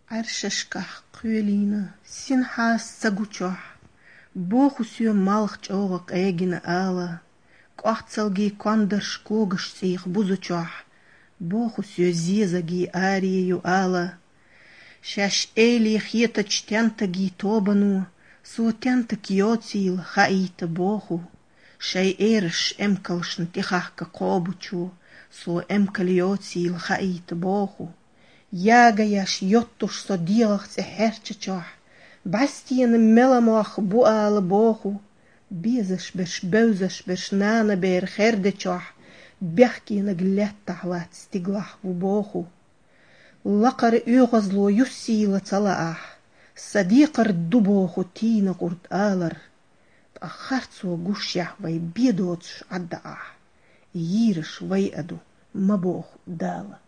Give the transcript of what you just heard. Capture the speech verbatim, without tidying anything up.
Аршашках кюелина, синхас сагучах, боху сё малх чогак эгина ала, квахцалги квандаш когаш сих бузучах, боху сё зезаги арию ала, шаш эли хета чтянтаги тобану, со тянта киоцил хаита боху, шай эрш эмкалшн тихахка кобучу, со эмкалиоцил хаита боху. Ягаяш йоттуш со диах се херчачах, бастиен меламах буал боху, безаш беш беузаш беш нана бер хердечах, бяхкина глеттах ват стиглах в боху. Лакар югазло юсила цалаах, садикар дубоху тина курт алар, тахарцу гушях вай бедоч аддаах, йирш вай аду мабох дала.